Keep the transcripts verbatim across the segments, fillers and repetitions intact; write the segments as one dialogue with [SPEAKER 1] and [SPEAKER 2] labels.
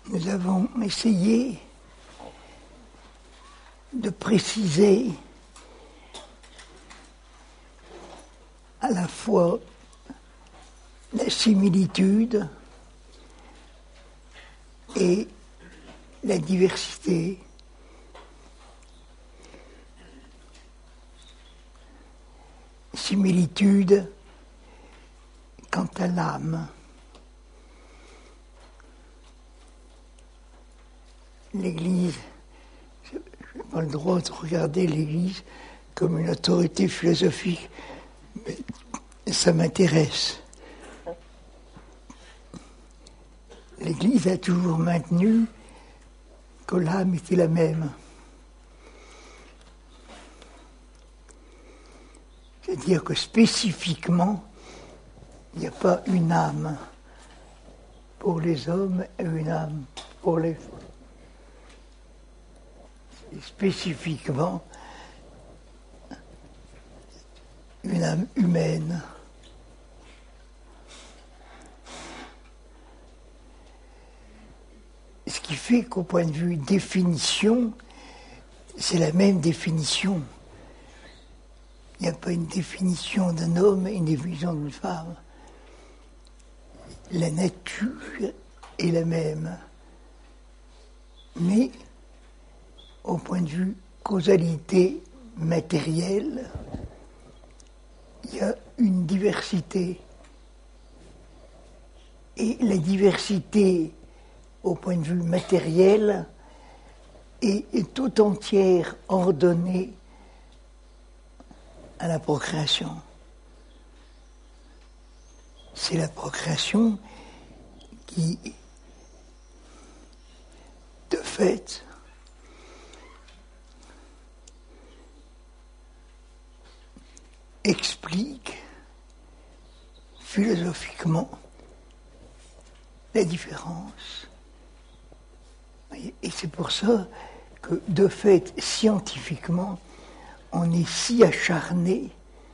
[SPEAKER 1] nous avons essayé de préciser à la fois la similitude et la diversité. Similitude quant à l'âme. L'Église, je n'ai pas le droit de regarder l'Église comme une autorité philosophique, mais ça m'intéresse. L'Église a toujours maintenu que l'âme était la même. C'est-à-dire que spécifiquement, il n'y a pas une âme pour les hommes et une âme pour les femmes. Spécifiquement, une âme humaine. Ce qui fait qu'au point de vue définition, c'est la même définition. Il n'y a pas une définition d'un homme et une définition d'une femme. La nature est la même. Mais, au point de vue causalité matérielle, il y a une diversité. Et la diversité, au point de vue matériel, est, est tout entière ordonnée à la procréation. C'est la procréation qui, de fait, explique philosophiquement la différence. Et c'est pour ça que, de fait, scientifiquement, on est si acharné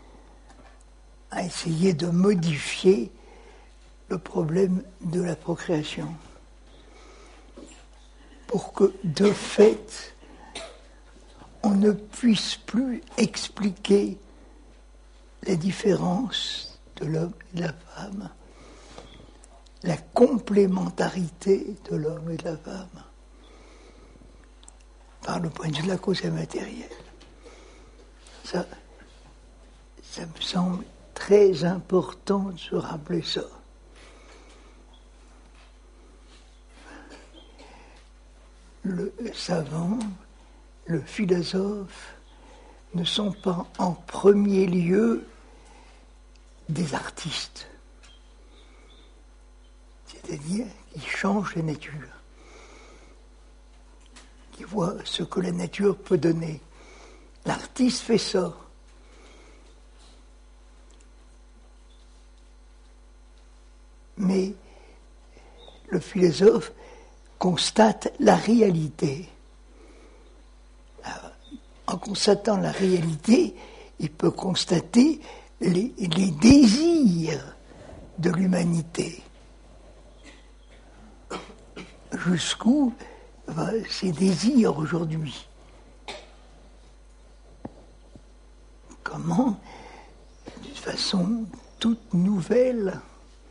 [SPEAKER 1] à essayer de modifier le problème de la procréation. Pour que, de fait, on ne puisse plus expliquer la différence de l'homme et de la femme, la complémentarité de l'homme et de la femme, par le point de vue de la cause matérielle. Ça, ça me semble très important de se rappeler ça. Le savant, le philosophe, ne sont pas en premier lieu des artistes. C'est-à-dire qu'ils changent la nature, qui voient ce que la nature peut donner. L'artiste fait ça. Mais le philosophe constate la réalité. Alors, en constatant la réalité, il peut constater les, les désirs de l'humanité. Jusqu'où va ces désirs aujourd'hui? Comment, d'une façon toute nouvelle,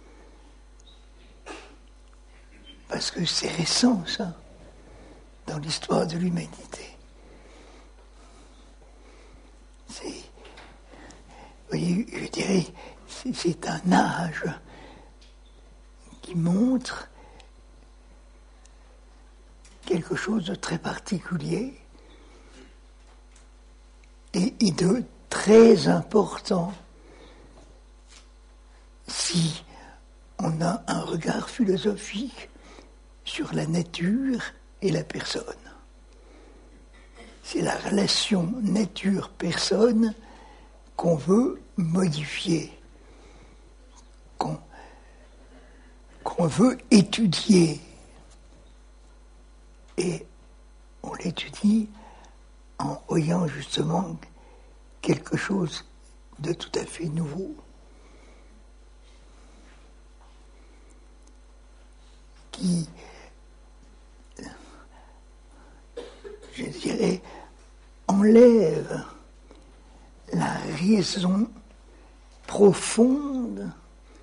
[SPEAKER 1] parce que c'est récent ça, dans l'histoire de l'humanité. C'est, vous voyez, je dirais, c'est, c'est un âge qui montre quelque chose de très particulier et, et de très important si on a un regard philosophique sur la nature et la personne. C'est la relation nature-personne qu'on veut modifier, qu'on, qu'on veut étudier. Et on l'étudie en voyant justement quelque chose de tout à fait nouveau. Qui je dirais, enlève la raison profonde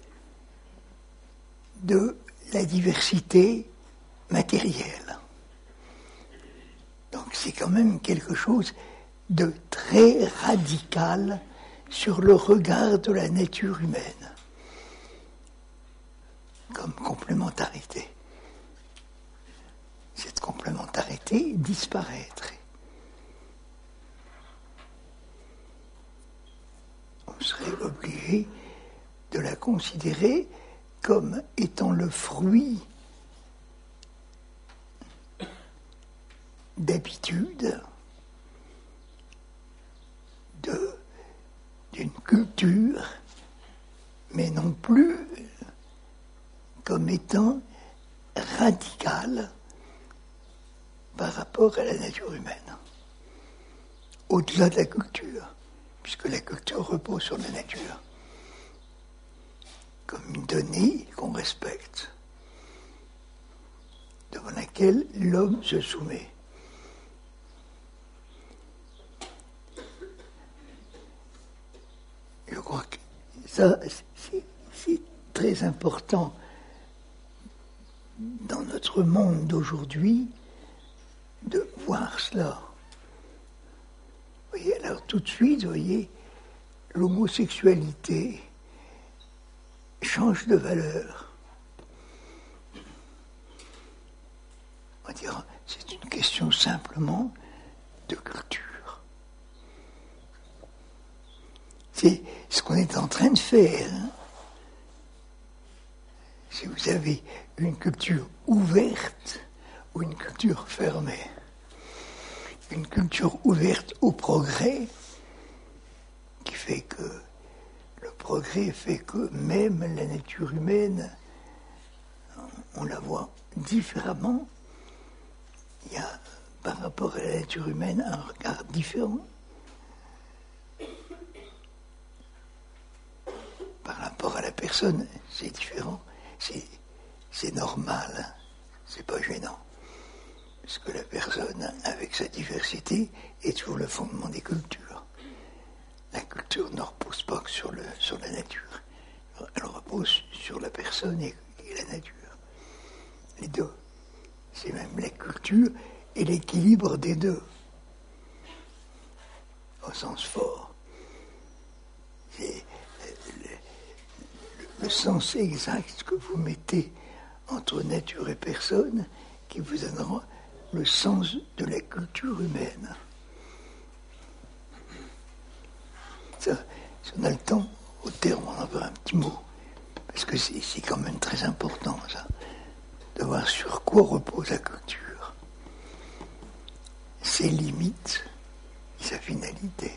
[SPEAKER 1] de la diversité matérielle. Donc c'est quand même quelque chose de très radical sur le regard de la nature humaine comme complémentarité. Cette complémentarité disparaîtrait. On serait obligé de la considérer comme étant le fruit d'habitude de, d'une culture, mais non plus comme étant radicale par rapport à la nature humaine, au-delà de la culture, puisque la culture repose sur la nature, comme une donnée qu'on respecte, devant laquelle l'homme se soumet. Je crois que ça, c'est, c'est très important dans notre monde d'aujourd'hui de voir cela. Vous voyez, alors tout de suite, vous voyez, l'homosexualité change de valeur. On va dire, c'est une question simplement de culture. C'est ce qu'on est en train de faire. Hein. Si vous avez une culture ouverte ou une culture fermée, une culture ouverte au progrès, qui fait que le progrès fait que même la nature humaine, on la voit différemment. Il y a, par rapport à la nature humaine, un regard différent. Par rapport à la personne, c'est différent. C'est, c'est normal, c'est pas gênant. Parce que la personne, avec sa diversité, est toujours le fondement des cultures. La culture ne repose pas que sur, le, sur la nature. Elle repose sur la personne et, et la nature. Les deux. C'est même la culture et l'équilibre des deux. Au sens fort. C'est le, le, le sens exact que vous mettez entre nature et personne qui vous donnera le sens de la culture humaine. Ça, si on a le temps, au terme, on en fera un petit mot, parce que c'est, c'est quand même très important, ça, de voir sur quoi repose la culture, ses limites et sa finalité.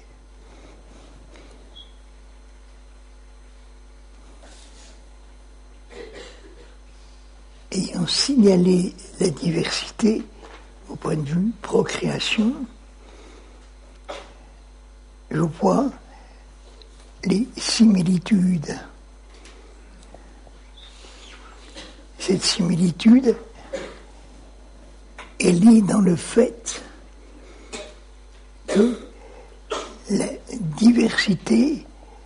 [SPEAKER 1] Ayant signalé la diversité au point de vue procréation, je vois les similitudes. Cette similitude, elle est dans le fait que la diversité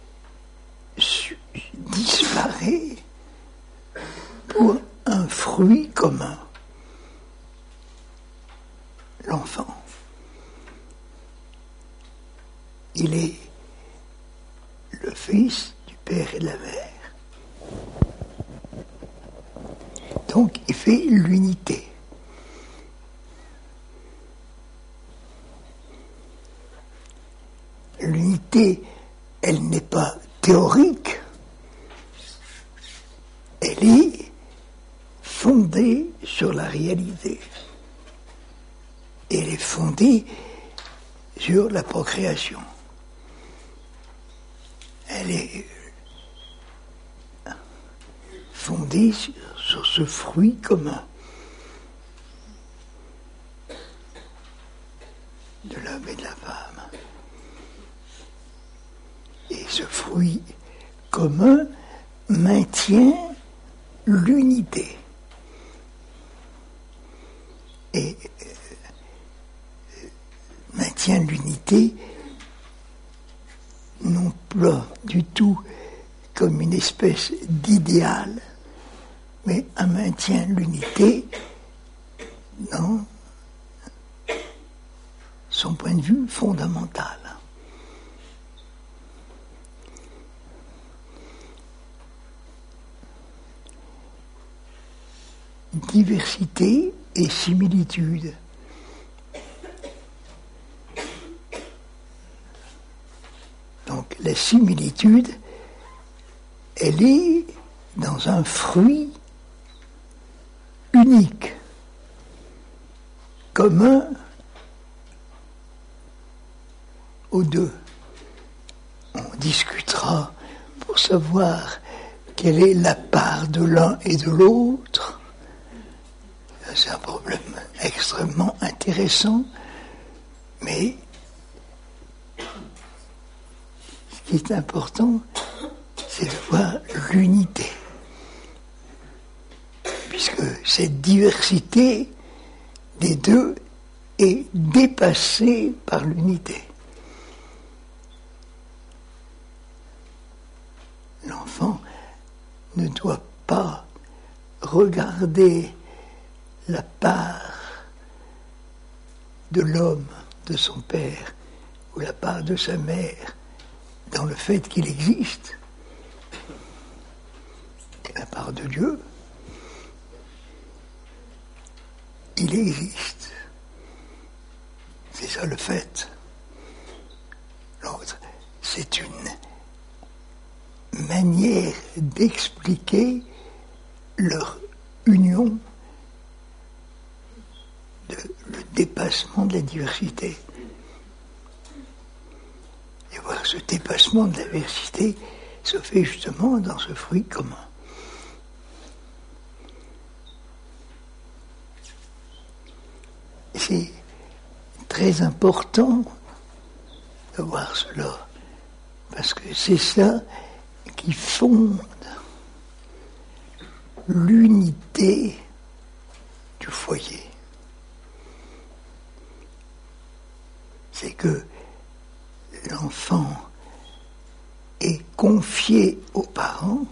[SPEAKER 1] disparaît pour un fruit commun, l'enfant. Il est le fils du père et de la mère. Donc il fait l'unité. L'unité, elle n'est pas théorique, elle est fondée sur la réalité. Elle est fondée sur la procréation. Elle est fondée sur, sur ce fruit commun de l'homme et de la femme. Et ce fruit commun maintient l'unité. Et maintient l'unité, non pas du tout comme une espèce d'idéal, mais un maintien de l'unité dans son point de vue fondamental. Diversité et similitude. Donc la similitude, elle est dans un fruit unique, commun aux deux. On discutera pour savoir quelle est la part de l'un et de l'autre. C'est un problème extrêmement intéressant, mais ce qui est important, c'est de voir l'unité. Puisque cette diversité des deux est dépassée par l'unité. L'enfant ne doit pas regarder la part de l'homme, de son père, ou la part de sa mère, dans le fait qu'il existe, la part de Dieu, il existe. C'est ça le fait. L'autre, c'est une manière d'expliquer leur union, de, le dépassement de la diversité. Et voir ce dépassement de la diversité se fait justement dans ce fruit commun. C'est très important de voir cela, parce que c'est ça qui fonde l'unité du foyer. C'est que l'enfant est confié aux parents,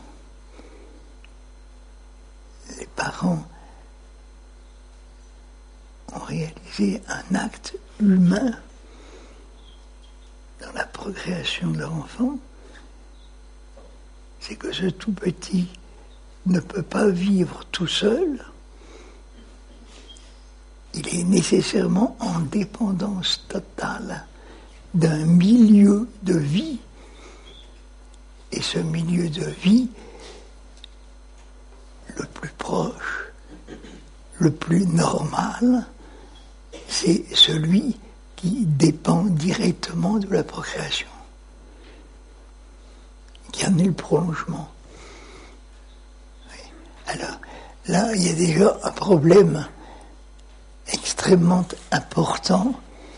[SPEAKER 1] les parents ont réalisé un acte humain dans la procréation de leur enfant, c'est que ce tout petit ne peut pas vivre tout seul, il est nécessairement en dépendance totale d'un milieu de vie, et ce milieu de vie, le plus proche, le plus normal, c'est celui qui dépend directement de la procréation, qui en est le prolongement. Oui. Alors, là, il y a déjà un problème extrêmement important,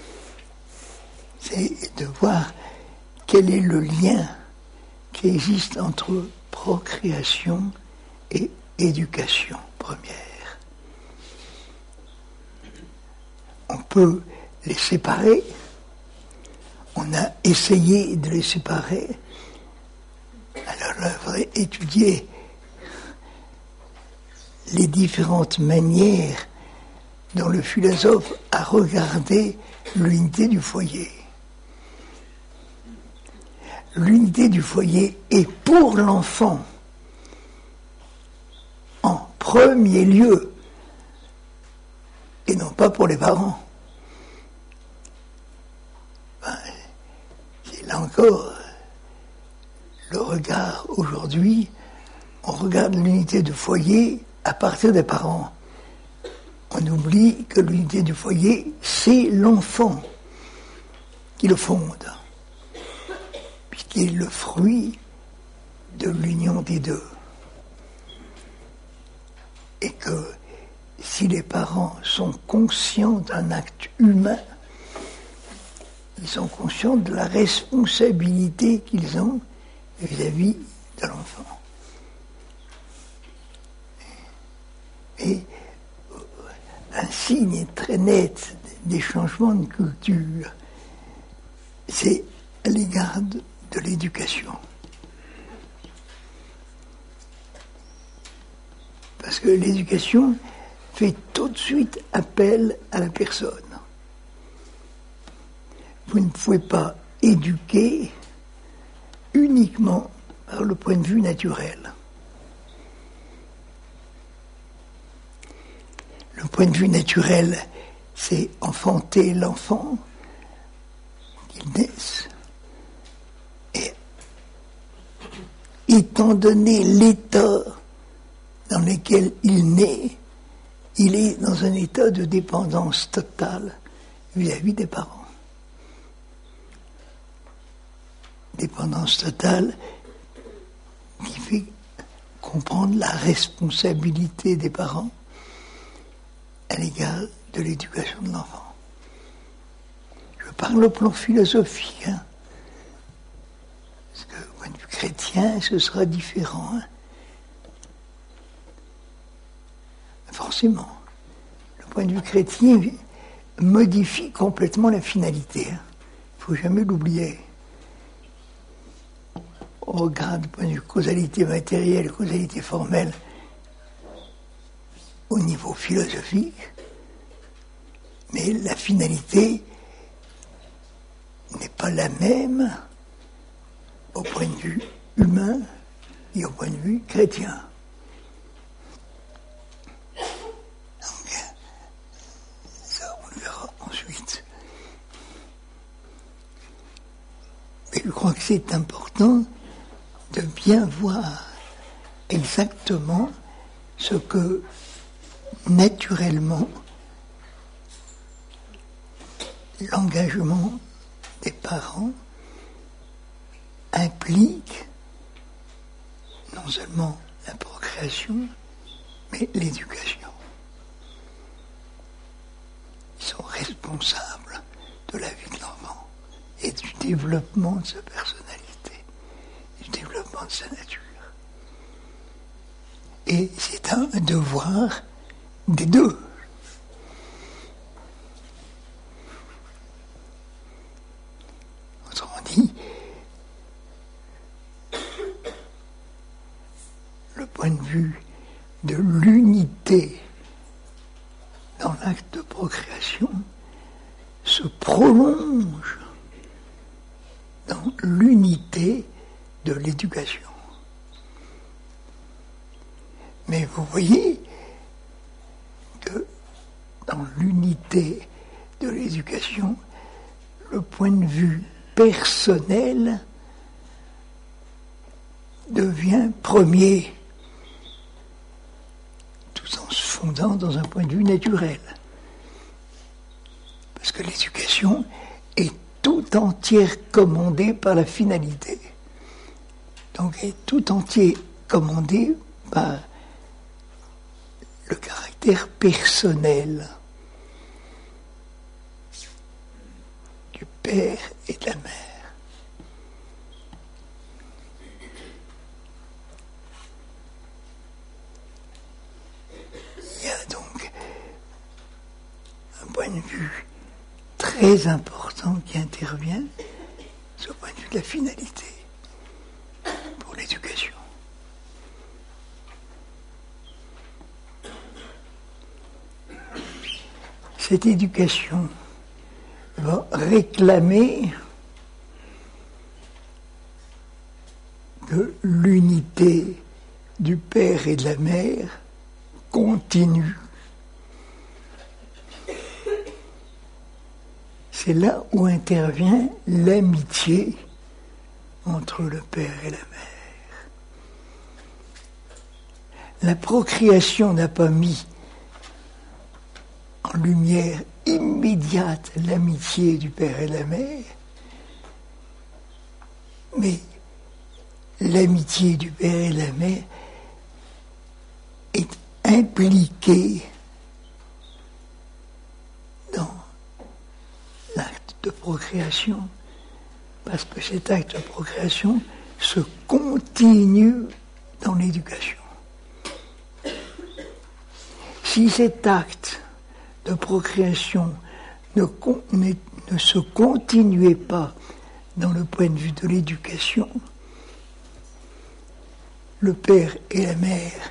[SPEAKER 1] c'est de voir quel est le lien qui existe entre procréation et éducation première. On peut les séparer, on a essayé de les séparer, alors il faudrait étudier les différentes manières dont le philosophe a regardé l'unité du foyer. L'unité du foyer est pour l'enfant, en premier lieu, et non pas pour les parents. Ben, c'est là encore le regard aujourd'hui, on regarde l'unité du foyer à partir des parents. On oublie que l'unité du foyer, c'est l'enfant qui le fonde, puisqu'il est le fruit de l'union des deux. Et que si les parents sont conscients d'un acte humain, ils sont conscients de la responsabilité qu'ils ont vis-à-vis de l'enfant. Et un signe très net des changements de culture c'est à l'égard de, de l'éducation. Parce que l'éducation fait tout de suite appel à la personne. Vous ne pouvez pas éduquer uniquement par le point de vue naturel. Le point de vue naturel, c'est enfanter l'enfant, qu'il naisse. Et étant donné l'état dans lequel il naît, il est dans un état de dépendance totale vis-à-vis des parents. Dépendance totale qui fait comprendre la responsabilité des parents à l'égard de l'éducation de l'enfant. Je parle au plan philosophique, hein, parce que au point de vue chrétien, ce sera différent. Hein. Forcément, le point de vue chrétien modifie complètement la finalité. Hein. Il ne faut jamais l'oublier. Au regard du point de vue causalité matérielle et causalité formelle, au niveau philosophique, mais la finalité n'est pas la même au point de vue humain et au point de vue chrétien. Donc, ça, on le verra ensuite. Mais je crois que c'est important de bien voir exactement ce que naturellement l'engagement des parents implique non seulement la procréation, mais l'éducation. Ils sont responsables de la vie de l'enfant et du développement de sa personnalité, du développement de sa nature. Et c'est un devoir des deux. Autrement dit, le point de vue de l'unité dans l'acte de procréation se prolonge dans l'unité de l'éducation. Mais vous voyez que dans l'unité de l'éducation, le point de vue personnel devient premier, tout en se fondant dans un point de vue naturel. Parce que l'éducation est tout entière commandée par la finalité. Donc est tout entier commandée par le caractère personnel du père et de la mère. Il y a donc un point de vue très important qui intervient, c'est au point de vue de la finalité pour l'éducation. Cette éducation va réclamer que l'unité du père et de la mère continue. C'est là où intervient l'amitié entre le père et la mère. La procréation n'a pas mis en lumière immédiate l'amitié du père et de la mère, mais l'amitié du père et de la mère est impliquée dans l'acte de procréation, parce que cet acte de procréation se continue dans l'éducation. Si cet acte de procréation ne, ne, ne se continuait pas dans le point de vue de l'éducation, le père et la mère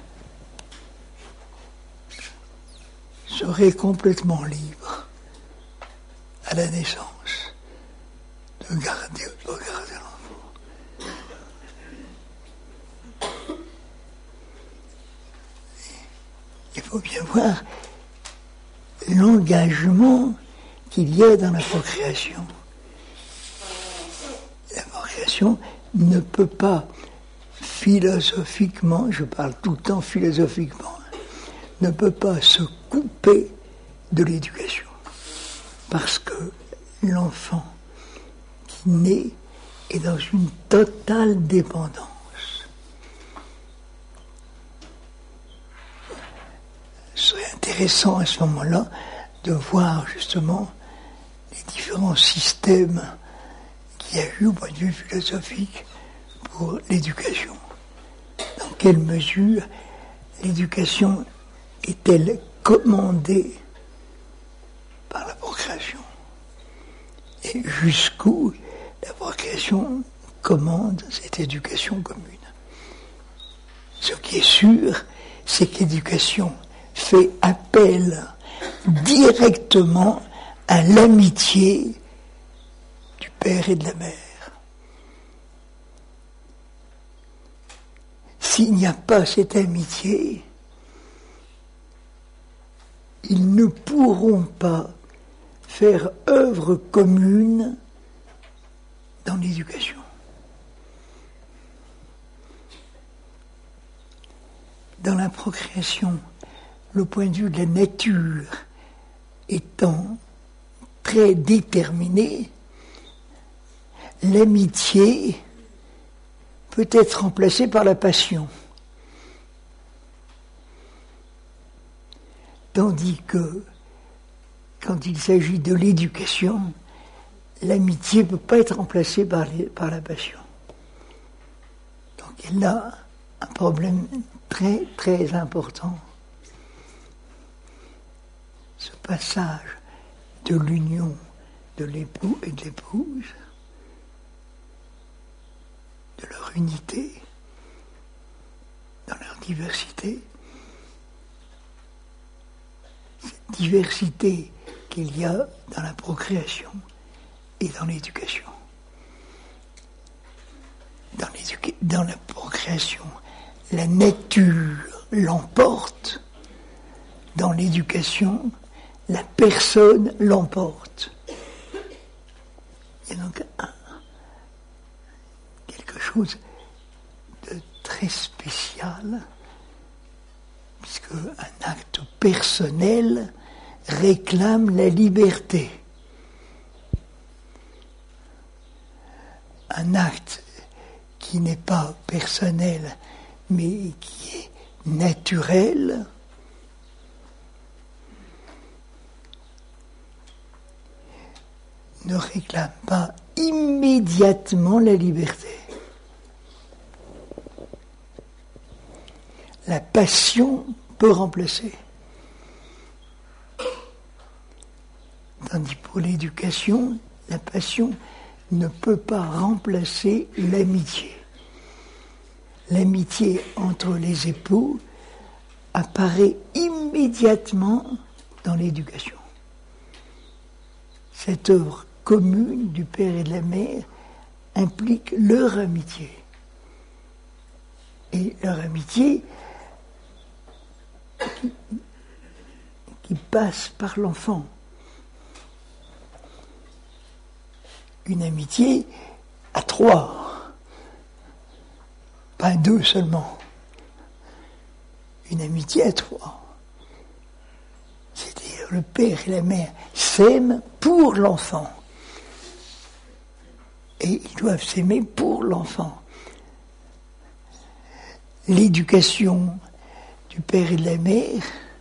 [SPEAKER 1] seraient complètement libres à la naissance de garder ou de pas garder l'enfant. Il faut bien voir l'engagement qu'il y a dans la procréation. La procréation ne peut pas philosophiquement, je parle tout le temps philosophiquement, ne peut pas se couper de l'éducation. Parce que l'enfant qui naît est dans une totale dépendance. Ce serait intéressant à ce moment-là de voir justement les différents systèmes qu'il y a eu au point de vue philosophique pour l'éducation. Dans quelle mesure l'éducation est-elle commandée par la procréation? Et jusqu'où la procréation commande cette éducation commune? Ce qui est sûr, c'est que l'éducation fait appel directement à l'amitié du père et de la mère. S'il n'y a pas cette amitié, ils ne pourront pas faire œuvre commune dans l'éducation. Dans la procréation, le point de vue de la nature étant très déterminé, l'amitié peut être remplacée par la passion. Tandis que, quand il s'agit de l'éducation, l'amitié ne peut pas être remplacée par, les, par la passion. Donc il y a là un problème très très important. Ce passage de l'union de l'époux et de l'épouse, de leur unité, dans leur diversité, cette diversité qu'il y a dans la procréation et dans l'éducation. Dans, dans la procréation, la nature l'emporte. Dans l'éducation, la personne l'emporte. Il y a donc un, quelque chose de très spécial, puisque un acte personnel réclame la liberté. Un acte qui n'est pas personnel, mais qui est naturel, ne réclame pas immédiatement la liberté. La passion peut remplacer. Tandis pour l'éducation, la passion ne peut pas remplacer l'amitié. L'amitié entre les époux apparaît immédiatement dans l'éducation. Cette œuvre commune du père et de la mère implique leur amitié. Et leur amitié qui, qui passe par l'enfant. Une amitié à trois, pas à deux seulement. Une amitié à trois. C'est-à-dire le père et la mère s'aiment pour l'enfant. Et ils doivent s'aimer pour l'enfant. L'éducation du père et de la mère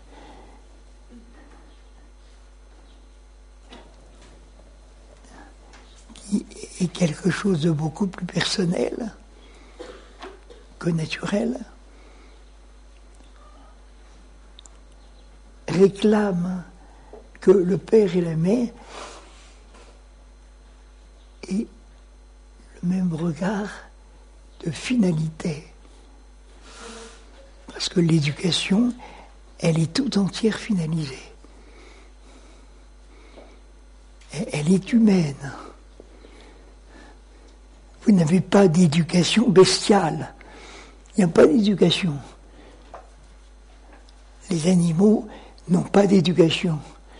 [SPEAKER 1] qui est quelque chose de beaucoup plus personnel que naturel, réclame que le père et la mère aient même regard de finalité. Parce que l'éducation, elle est tout entière finalisée. Elle est humaine. Vous n'avez pas d'éducation bestiale. Il n'y a pas d'éducation. Les animaux n'ont pas d'éducation.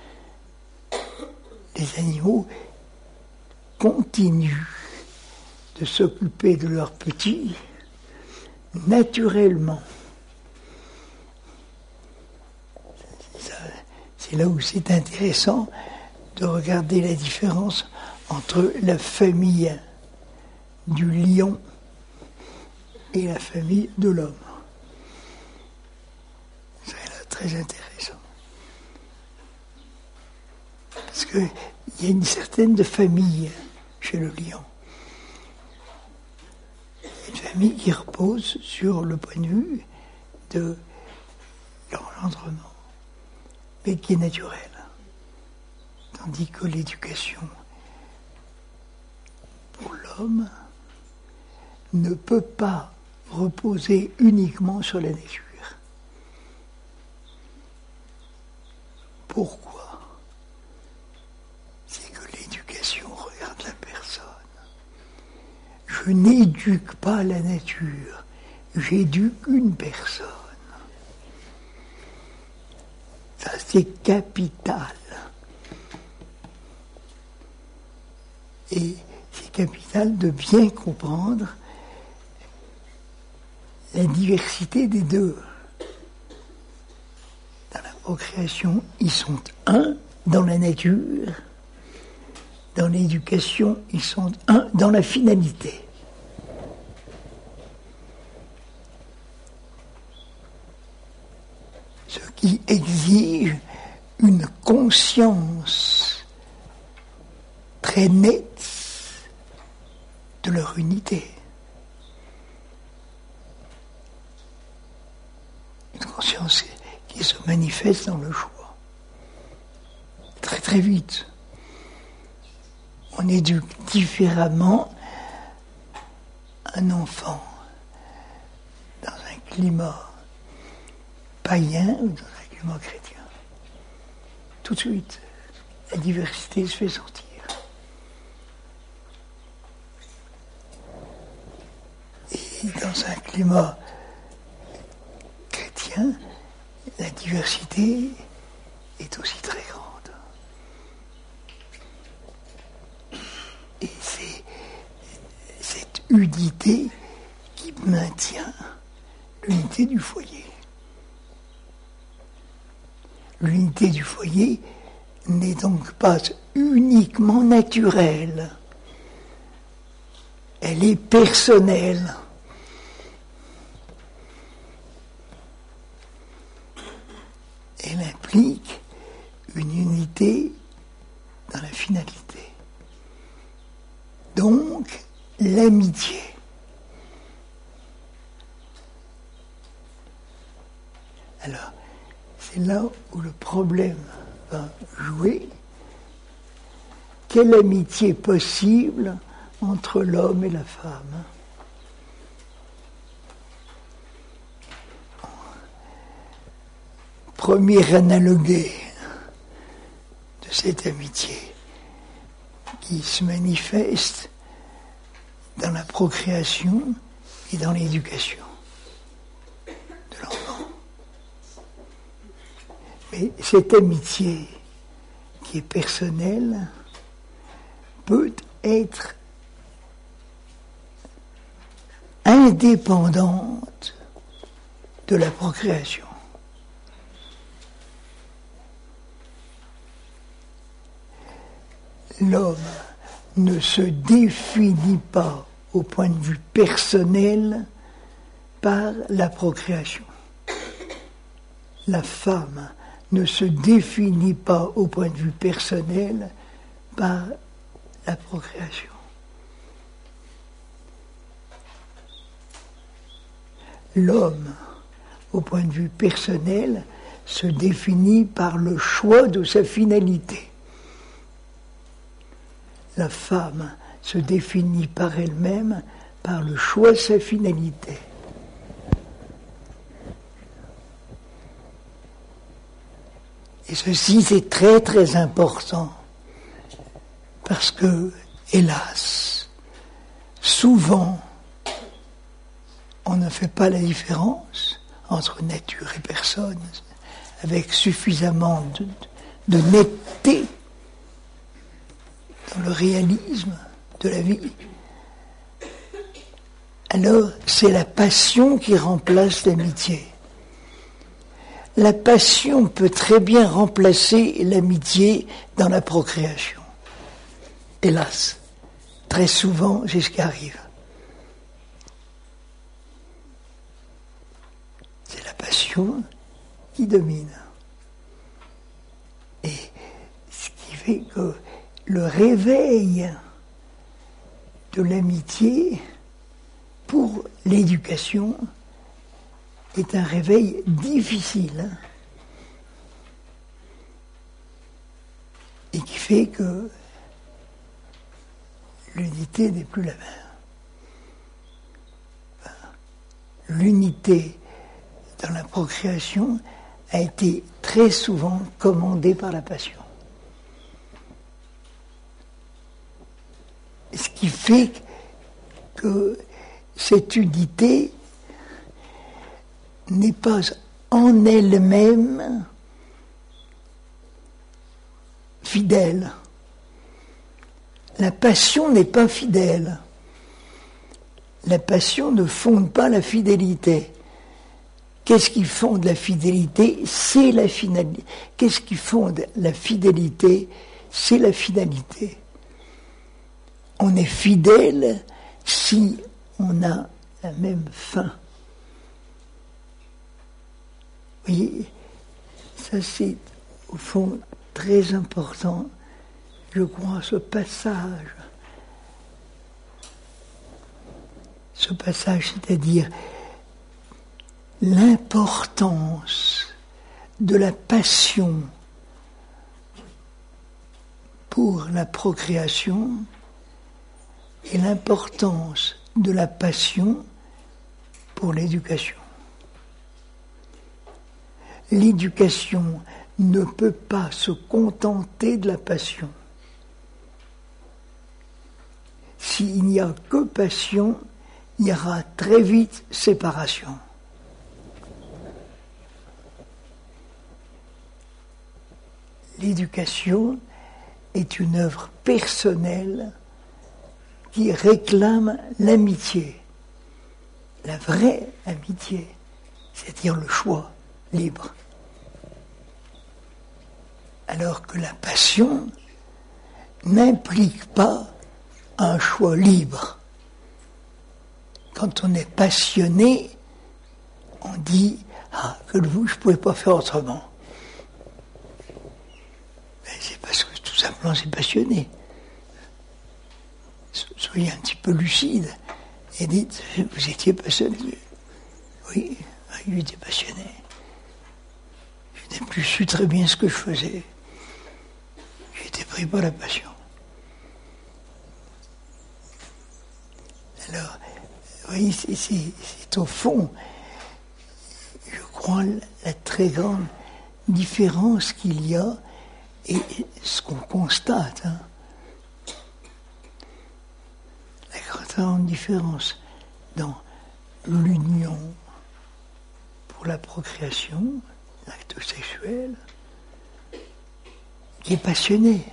[SPEAKER 1] Les animaux continuent de s'occuper de leurs petits naturellement. Ça, c'est là où c'est intéressant de regarder la différence entre la famille du lion et la famille de l'homme. C'est là très intéressant. Parce qu'il y a une certaine de famille chez le lion. Une famille qui repose sur le point de vue de l'engendrement, mais qui est naturelle. Tandis que l'éducation pour l'homme ne peut pas reposer uniquement sur la nature. Pourquoi ? C'est que l'éducation regarde la personne. Je n'éduque pas la nature, j'éduque une personne. Ça, c'est capital. Et c'est capital de bien comprendre la diversité des deux. Dans la procréation, ils sont un dans la nature. Dans l'éducation, ils sont un dans la finalité. Ce qui exige une conscience très nette de leur unité. Une conscience qui se manifeste dans le choix. Très très vite. On éduque différemment un enfant dans un climat païen ou dans un climat chrétien. Tout de suite, la diversité se fait sentir. Et dans un climat chrétien, la diversité est aussi très grande. Et c'est cette unité qui maintient l'unité du foyer. L'unité du foyer n'est donc pas uniquement naturelle. Elle est personnelle. Elle implique une unité dans la finalité. Donc, l'amitié. Alors, c'est là où le problème va jouer. Quelle amitié possible entre l'homme et la femme ? Premier analogué de cette amitié qui se manifeste dans la procréation et dans l'éducation de l'enfant. Mais cette amitié qui est personnelle peut être indépendante de la procréation. L'homme ne se définit pas au point de vue personnel par la procréation. La femme ne se définit pas au point de vue personnel par la procréation. L'homme, au point de vue personnel, se définit par le choix de sa finalité. La femme se définit par elle-même par le choix de sa finalité. Et ceci, c'est très très important, parce que, hélas, souvent, on ne fait pas la différence entre nature et personne avec suffisamment de, de netteté dans le réalisme de la vie. Alors, c'est la passion qui remplace l'amitié. La passion peut très bien remplacer l'amitié dans la procréation. Hélas, très souvent, c'est ce qui arrive. C'est la passion qui domine. Et ce qui fait que le réveil de l'amitié pour l'éducation est un réveil difficile et qui fait que l'unité n'est plus la même. L'unité dans la procréation a été très souvent commandée par la passion. Ce qui fait que cette unité n'est pas en elle-même fidèle. La passion n'est pas fidèle. La passion ne fonde pas la fidélité. Qu'est-ce qui fonde la fidélité? C'est la finalité. Qu'est-ce qui fonde la fidélité? C'est la finalité. On est fidèle si on a la même fin. Vous voyez, ça c'est au fond très important, je crois, ce passage. Ce passage, c'est-à-dire l'importance de la passion pour la procréation et l'importance de la passion pour l'éducation. L'éducation ne peut pas se contenter de la passion. S'il n'y a que passion, il y aura très vite séparation. L'éducation est une œuvre personnelle qui réclame l'amitié, la vraie amitié, c'est-à-dire le choix libre. Alors que la passion n'implique pas un choix libre. Quand on est passionné, on dit « Ah, que vous, je ne pouvais pas faire autrement ». Mais c'est parce que tout simplement c'est passionné. Soyez un petit peu lucide et dites « Vous étiez passionné ». Oui, oui, j'étais passionné. Je n'ai plus su très bien ce que je faisais. J'étais pris par la passion. Alors, vous voyez, c'est, c'est, c'est au fond, je crois, la très grande différence qu'il y a et ce qu'on constate. Hein, la grande différence dans l'union pour la procréation, l'acte sexuel, qui est passionné.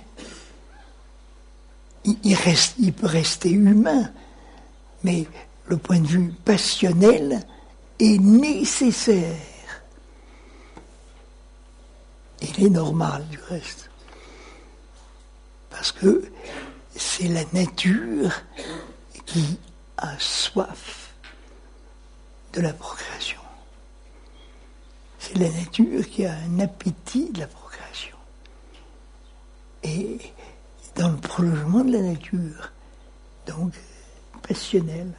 [SPEAKER 1] Il, il, reste, il peut rester humain, mais le point de vue passionnel est nécessaire. Il est normal, du reste. Parce que c'est la nature qui a soif de la procréation. C'est la nature qui a un appétit de la procréation. Et dans le prolongement de la nature, donc passionnel,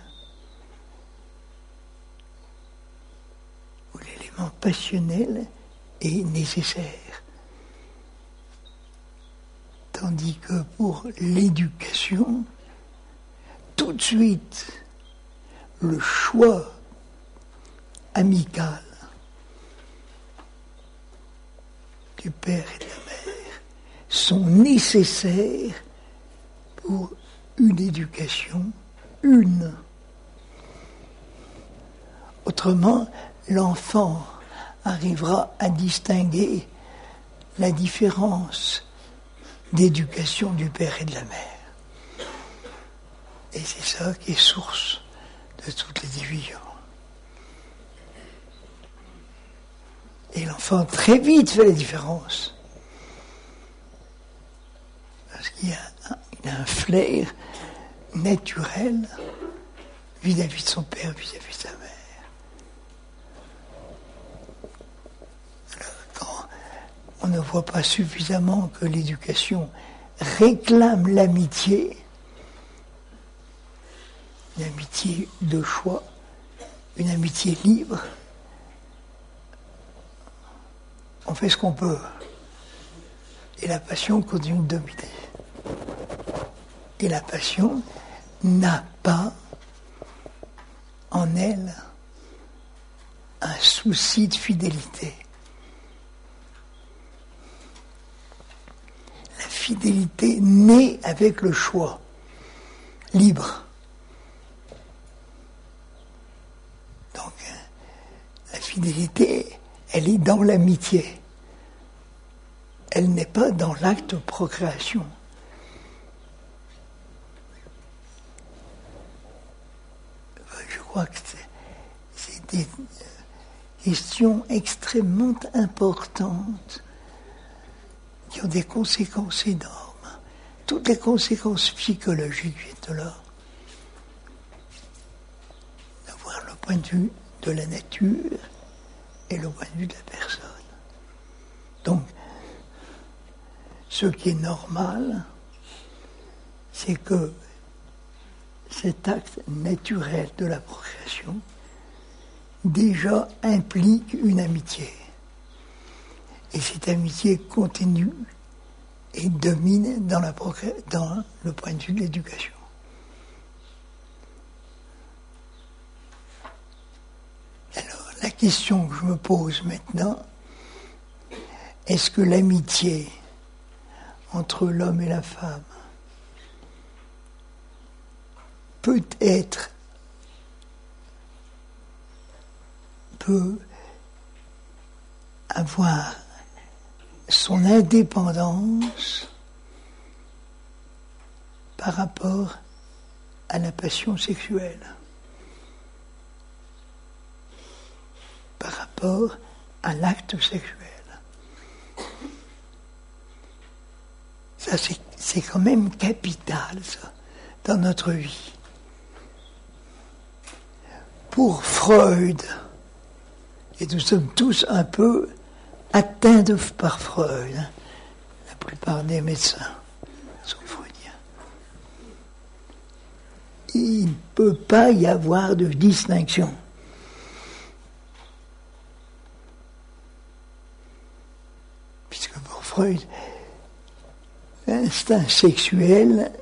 [SPEAKER 1] où l'élément passionnel est nécessaire. Tandis que pour l'éducation, tout de suite le choix amical du père et de la mère sont nécessaires pour une éducation une. Autrement, l'enfant arrivera à distinguer la différence d'éducation du père et de la mère. Et c'est ça qui est source de toutes les divisions. Et l'enfant très vite fait la différence. Parce qu'il y a, il a un flair naturel vis-à-vis de son père, vis-à-vis de sa mère. Alors, quand on ne voit pas suffisamment que l'éducation réclame l'amitié, une amitié de choix, une amitié libre, on fait ce qu'on peut. Et la passion continue de dominer. Et la passion n'a pas en elle un souci de fidélité. La fidélité naît avec le choix libre. Donc, la fidélité, elle est dans l'amitié. Elle n'est pas dans l'acte de procréation. Je crois que c'est, c'est des questions extrêmement importantes qui ont des conséquences énormes. Toutes les conséquences psychologiques viennent de là. D'avoir le point de vue de la nature et le point de vue de la personne. Donc, ce qui est normal, c'est que cet acte naturel de la procréation déjà implique une amitié. Et cette amitié continue et domine dans, la procré... dans le point de vue de l'éducation. Alors, la question que je me pose maintenant, est-ce que l'amitié entre l'homme et la femme peut être, peut avoir son indépendance par rapport à la passion sexuelle, par rapport à l'acte sexuel. Ça, c'est, c'est quand même capital, ça, dans notre vie. Pour Freud, et nous sommes tous un peu atteints de, par Freud, hein, la plupart des médecins sont freudiens. Il ne peut pas y avoir de distinction. Puisque pour Freud, l'instinct sexuel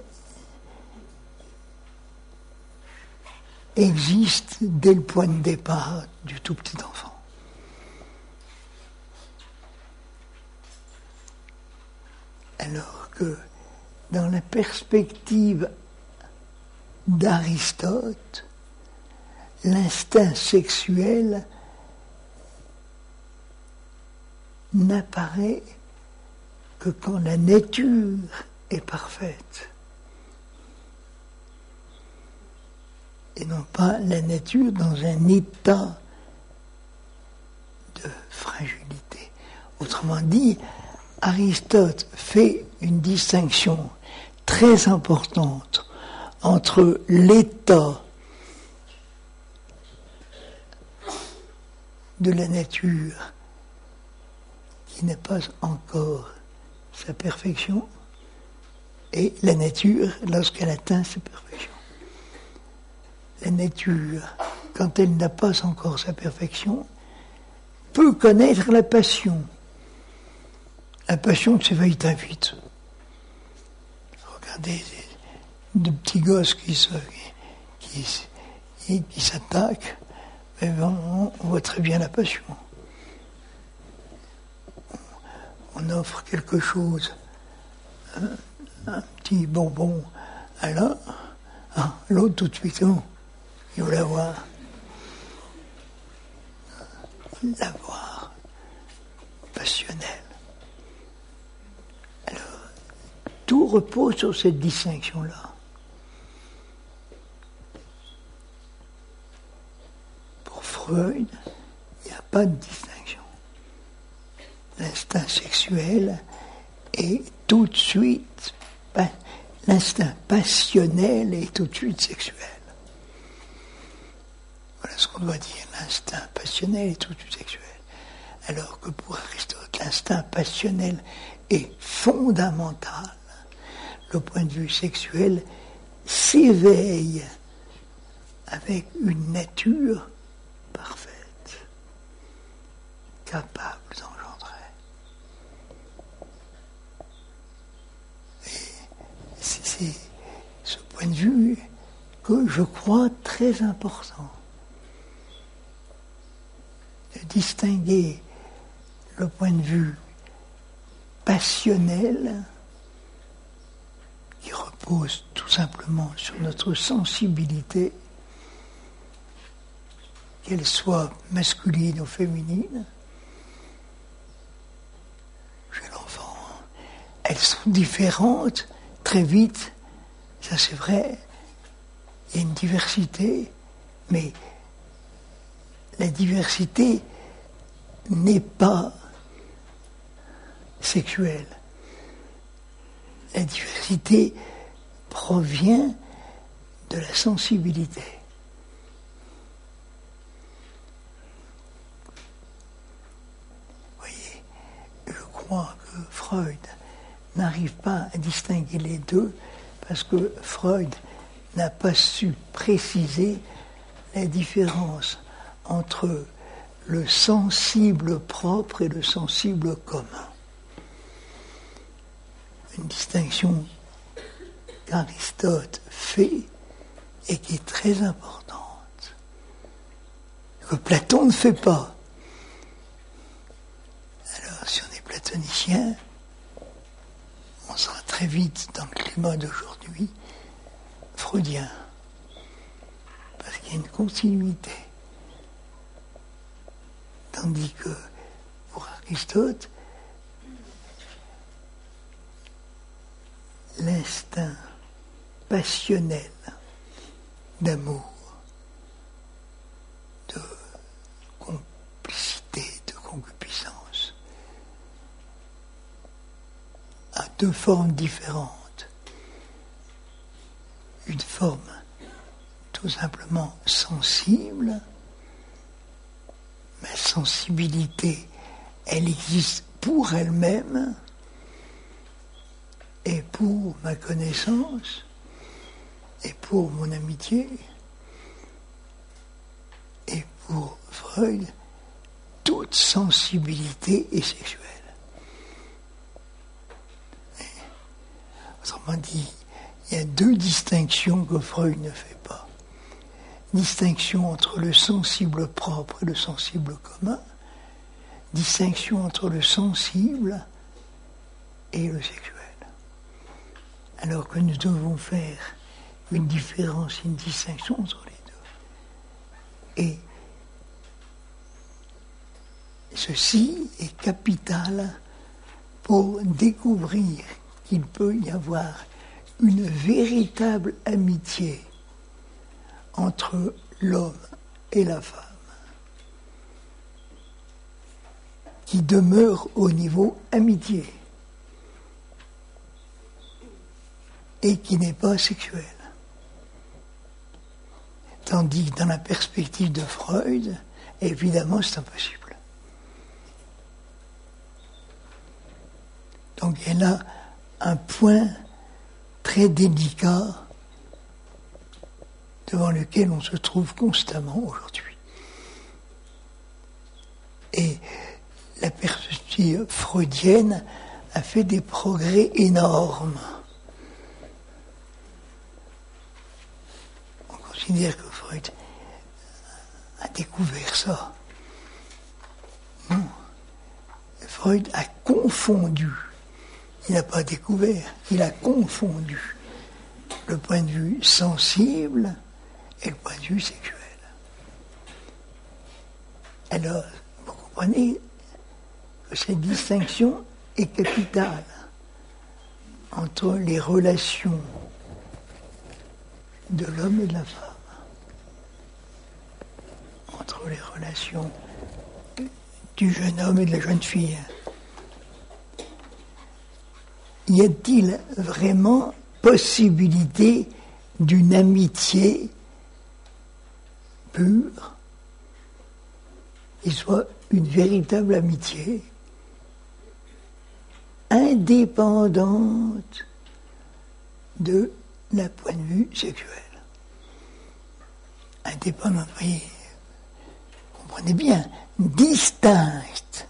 [SPEAKER 1] existe dès le point de départ du tout petit enfant. Alors que dans la perspective d'Aristote, l'instinct sexuel n'apparaît que quand la nature est parfaite. Et non pas la nature dans un état de fragilité. Autrement dit, Aristote fait une distinction très importante entre l'état de la nature qui n'est pas encore sa perfection et la nature lorsqu'elle atteint sa perfection. La nature, quand elle n'a pas encore sa perfection, peut connaître la passion. La passion s'éveille très vite. Regardez de petits gosses qui se, qui, qui, qui s'attaque, mais on, on voit très bien la passion. On, on offre quelque chose, un, un petit bonbon à l'un, ah, l'autre tout de suite, oh, il veut l'avoir. L'avoir passionnel. Alors, tout repose sur cette distinction-là. Pour Freud, il n'y a pas de distinction. L'instinct sexuel est tout de suite, l'instinct passionnel est tout de suite sexuel. Voilà ce qu'on doit dire, l'instinct passionnel est tout de suite sexuel. Alors que pour Aristote, l'instinct passionnel est fondamental. Le point de vue sexuel s'éveille avec une nature parfaite, capable d'engendrer. Et c'est, c'est ce point de vue que je crois très important. De distinguer le point de vue passionnel, qui repose tout simplement sur notre sensibilité, qu'elle soit masculine ou féminine, chez l'enfant. Elles sont différentes très vite, ça c'est vrai, il y a une diversité, mais la diversité n'est pas sexuelle. La diversité provient de la sensibilité. Vous voyez, je crois que Freud n'arrive pas à distinguer les deux parce que Freud n'a pas su préciser la différence entre le sensible propre et le sensible commun. Une distinction qu'Aristote fait et qui est très importante, que Platon ne fait pas. Alors, si on est platonicien, on sera très vite dans le climat d'aujourd'hui freudien, parce qu'il y a une continuité. Tandis que pour Aristote, l'instinct passionnel d'amour, de complicité, de concupiscence, a deux formes différentes. Une forme tout simplement sensible. Ma sensibilité, elle existe pour elle-même et pour ma connaissance et pour mon amitié. Et pour Freud, toute sensibilité est sexuelle. Et, autrement dit, il y a deux distinctions que Freud ne fait pas. Distinction entre le sensible propre et le sensible commun, distinction entre le sensible et le sexuel. Alors que nous devons faire une différence, une distinction entre les deux. Et ceci est capital pour découvrir qu'il peut y avoir une véritable amitié entre l'homme et la femme, qui demeure au niveau amitié et qui n'est pas sexuelle. Tandis que dans la perspective de Freud, évidemment, c'est impossible. Donc il y a là un point très délicat devant lequel on se trouve constamment aujourd'hui. Et la perspective freudienne a fait des progrès énormes. On considère que Freud a découvert ça. Non. Freud a confondu. Il n'a pas découvert, il a confondu le point de vue sensible et le point de vue sexuel. Alors, vous comprenez que cette distinction est capitale entre les relations de l'homme et de la femme, entre les relations du jeune homme et de la jeune fille. Y a-t-il vraiment possibilité d'une amitié pure qui soit une véritable amitié indépendante de la point de vue sexuel? Indépendante, vous voyez, comprenez bien, distincte,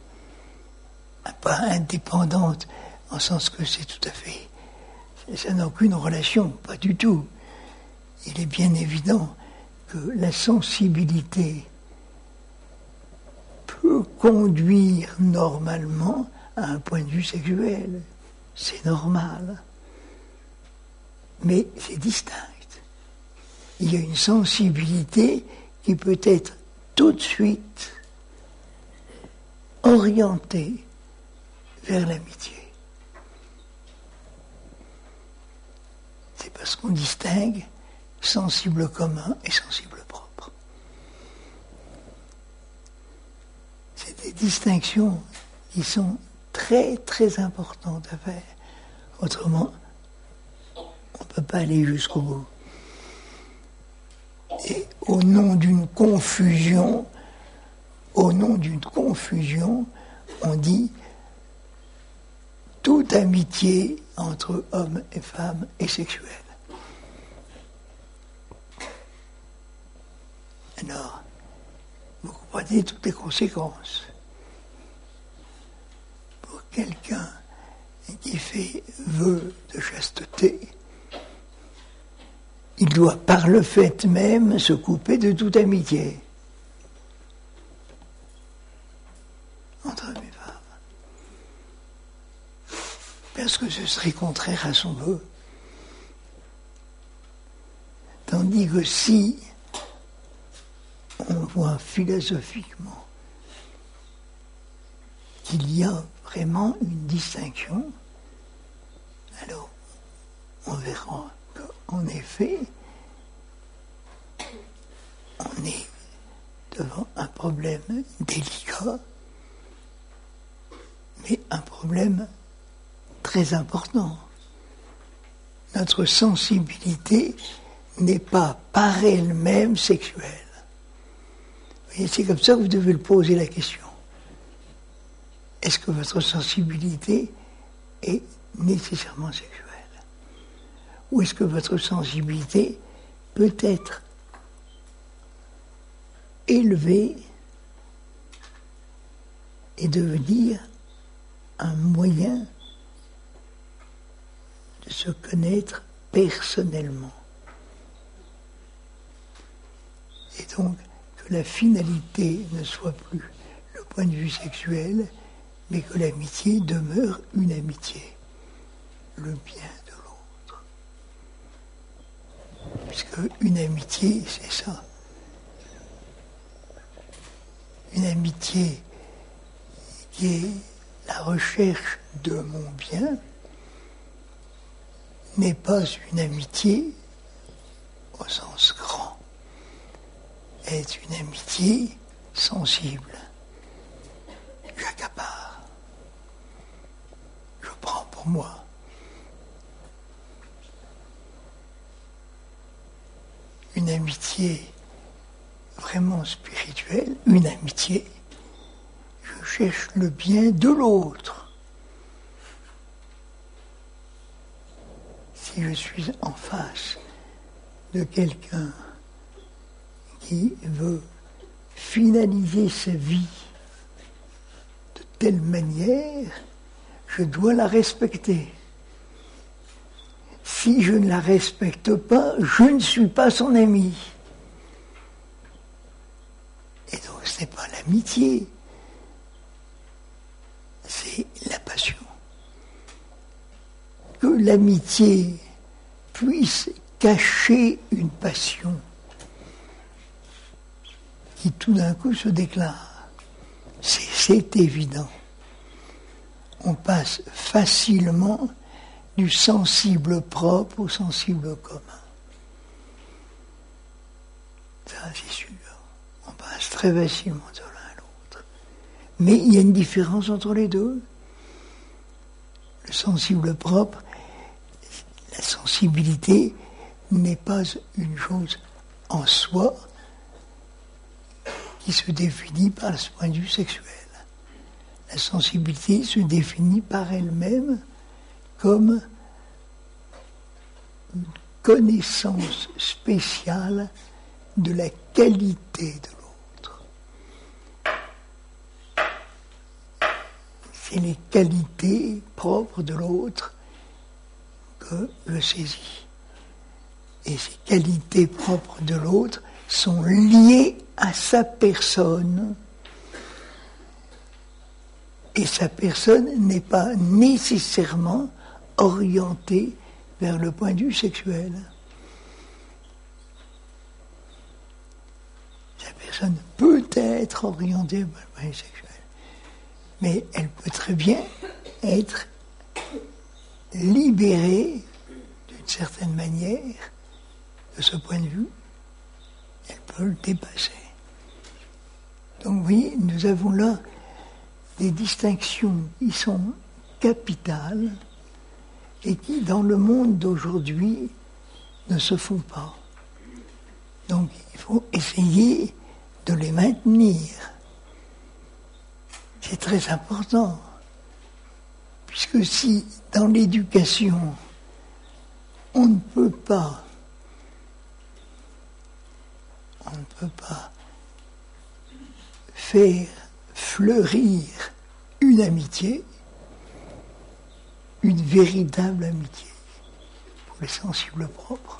[SPEAKER 1] pas indépendante en sens que c'est tout à fait, ça n'a aucune relation, pas du tout. Il est bien évident que la sensibilité peut conduire normalement à un point de vue sexuel, c'est normal, mais c'est distinct. Il y a une sensibilité qui peut être tout de suite orientée vers l'amitié. C'est parce qu'on distingue sensible commun et sensible propre. C'est des distinctions qui sont très très importantes à faire. Autrement, on ne peut pas aller jusqu'au bout. Et au nom d'une confusion, au nom d'une confusion, on dit toute amitié entre hommes et femmes est sexuelle. Alors, vous comprenez toutes les conséquences. Pour quelqu'un qui fait vœu de chasteté, il doit par le fait même se couper de toute amitié entre hommes et femmes. Parce que ce serait contraire à son vœu. Tandis que si on voit philosophiquement qu'il y a vraiment une distinction, alors on verra qu'en effet, on est devant un problème délicat, mais un problème très important. Notre sensibilité n'est pas par elle-même sexuelle. Vous voyez, c'est comme ça que vous devez le poser la question. Est-ce que votre sensibilité est nécessairement sexuelle? Ou est-ce que votre sensibilité peut être élevée et devenir un moyen de se connaître personnellement? Et donc, que la finalité ne soit plus le point de vue sexuel, mais que l'amitié demeure une amitié, le bien de l'autre. Puisque une amitié, c'est ça. Une amitié qui est la recherche de mon bien n'est pas une amitié au sens grand. Est une amitié sensible. J'accapare. Je prends pour moi. Une amitié vraiment spirituelle, une amitié, je cherche le bien de l'autre. Si je suis en face de quelqu'un qui veut finaliser sa vie de telle manière, je dois la respecter. si je ne la respecte pas, je ne suis pas son ami. Et donc ce n'est pas l'amitié, c'est la passion. Que l'amitié puisse cacher une passion qui tout d'un coup se déclare, c'est, c'est évident. On passe facilement du sensible propre au sensible commun. Ça, c'est sûr. On passe très facilement de l'un à l'autre. Mais il y a une différence entre les deux. Le sensible propre, la sensibilité n'est pas une chose en soi qui se définit par ce point de vue sexuel. La sensibilité se définit par elle-même comme une connaissance spéciale de la qualité de l'autre. C'est les qualités propres de l'autre que je saisis. Et ces qualités propres de l'autre sont liées à sa personne. Et sa personne n'est pas nécessairement orientée vers le point de vue sexuel. Sa personne peut être orientée vers le point de vue sexuel, mais elle peut très bien être libérée d'une certaine manière de ce point de vue. Elle peut le dépasser. Donc vous voyez, nous avons là des distinctions qui sont capitales et qui, dans le monde d'aujourd'hui, ne se font pas. Donc, il faut essayer de les maintenir. C'est très important, puisque si, dans l'éducation, on ne peut pas, on ne peut pas faire fleurir une amitié, une véritable amitié pour les sensibles propres.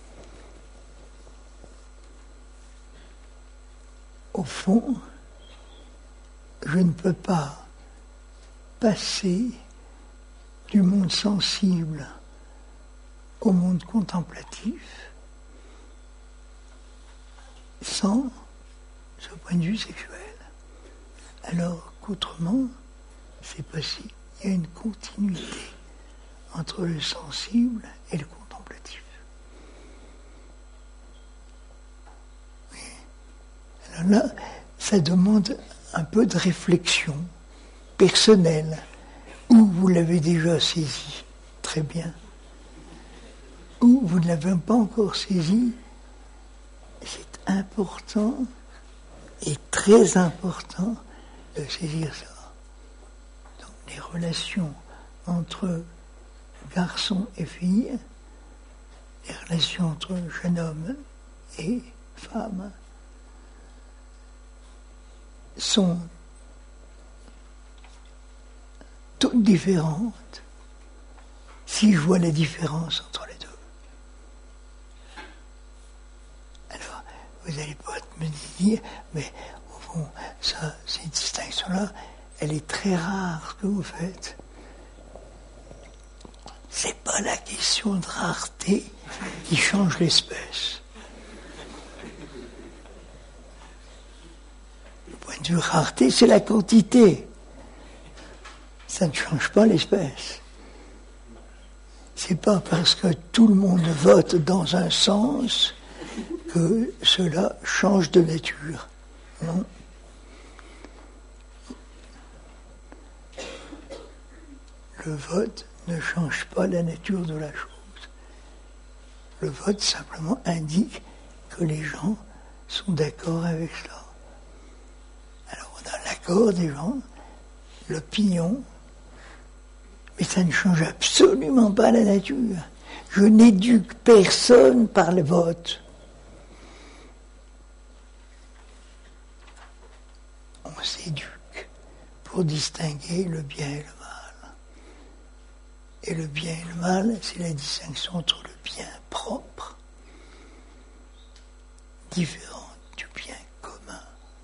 [SPEAKER 1] Au fond, je ne peux pas passer du monde sensible au monde contemplatif sans ce point de vue sexuel. Alors qu'autrement, c'est possible. Il y a une continuité entre le sensible et le contemplatif. Oui. Alors là, ça demande un peu de réflexion personnelle, ou vous l'avez déjà saisi, très bien, ou vous ne l'avez pas encore saisi. C'est important et très important de saisir ça. Donc les relations entre garçons et filles, les relations entre jeunes hommes et femmes sont toutes différentes si je vois la différence entre les deux. Alors, vous n'allez pas me dire, mais au fond, ça, ces distinctions-là, elle est très rare ce que vous faites. C'est pas la question de rareté qui change l'espèce. Le point de vue rareté, c'est la quantité. Ça ne change pas l'espèce. C'est pas parce que tout le monde vote dans un sens que cela change de nature. Non. Le vote ne change pas la nature de la chose. Le vote simplement indique que les gens sont d'accord avec cela. Alors on a l'accord des gens, l'opinion, mais ça ne change absolument pas la nature. Je n'éduque personne par le vote. On s'éduque pour distinguer le bien et le mal. Et le bien et le mal, c'est la distinction entre le bien propre, différent du bien commun.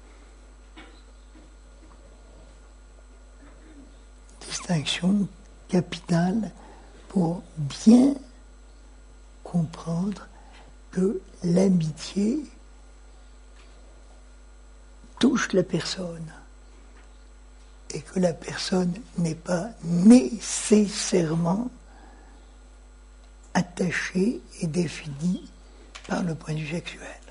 [SPEAKER 1] Distinction capitale pour bien comprendre que l'amitié touche la personne et que la personne n'est pas nécessairement attachée et définie par le point de vue sexuel.